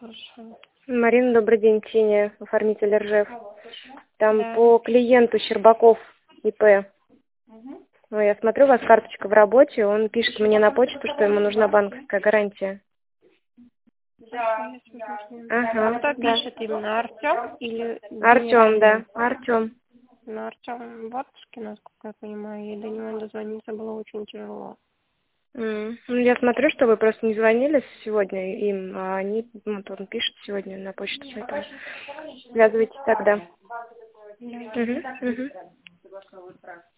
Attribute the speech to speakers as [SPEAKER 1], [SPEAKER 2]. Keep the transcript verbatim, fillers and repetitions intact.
[SPEAKER 1] Хорошо.
[SPEAKER 2] Марина, добрый день, Ксения, оформитель Ржев. Там
[SPEAKER 1] Да.
[SPEAKER 2] по клиенту Щербаков ИП.
[SPEAKER 1] Угу.
[SPEAKER 2] Ну, я смотрю, у вас карточка в работе, он пишет мне на почту, что ему нужна банковская гарантия.
[SPEAKER 1] Да.
[SPEAKER 2] Ага,
[SPEAKER 1] Кто
[SPEAKER 2] да.
[SPEAKER 1] пишет именно, Артем или
[SPEAKER 2] Артем, да,
[SPEAKER 1] генеральный?
[SPEAKER 2] Артем.
[SPEAKER 1] Ну, Артем в отпуске, насколько я понимаю, и до него дозвониться было очень тяжело.
[SPEAKER 2] М. Ну, я смотрю, что вы просто не звонили сегодня им, а они, ну, вот он пишет сегодня на почту, поэтому связывайтесь тогда.
[SPEAKER 1] Да.
[SPEAKER 2] Угу, угу.